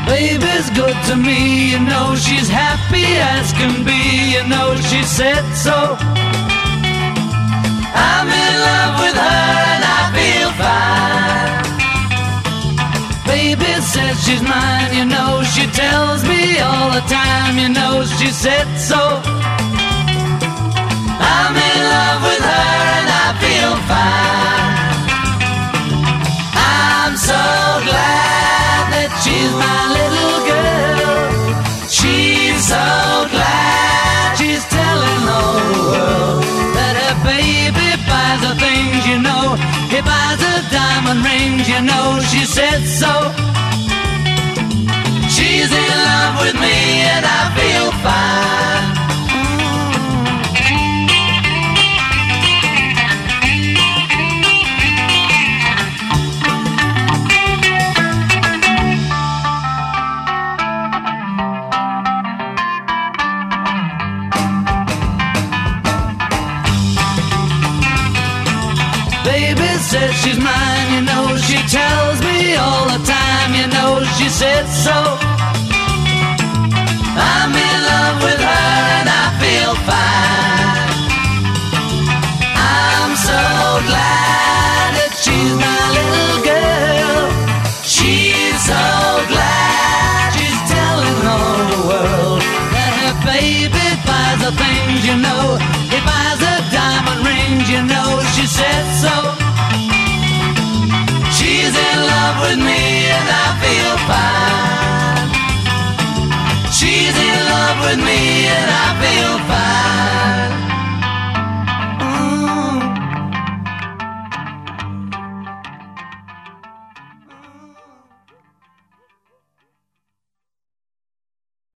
Baby's good to me, you know she's happy as can be, you know she said so. I'm in love with her and I feel fine. Baby says she's mine, you know she tells me all the time, you know she said so. I'm in love with her and I feel fine. I'm so glad that she's my little girl. She's so glad she's telling the whole world that her baby buys her things, you know. He buys her diamond rings, you know she said so. She's in love with me and I feel fine. Baby says she's mine, you know she tells me all the time, you know she said so. I'm in love with her and I feel fine. I'm so glad that she's my little girl. She's so glad she's telling the whole world that her baby buys the things, you know. He buys her diamond rings, you know she said so. She's in love with me and I feel fine. She's in love with me and I feel fine.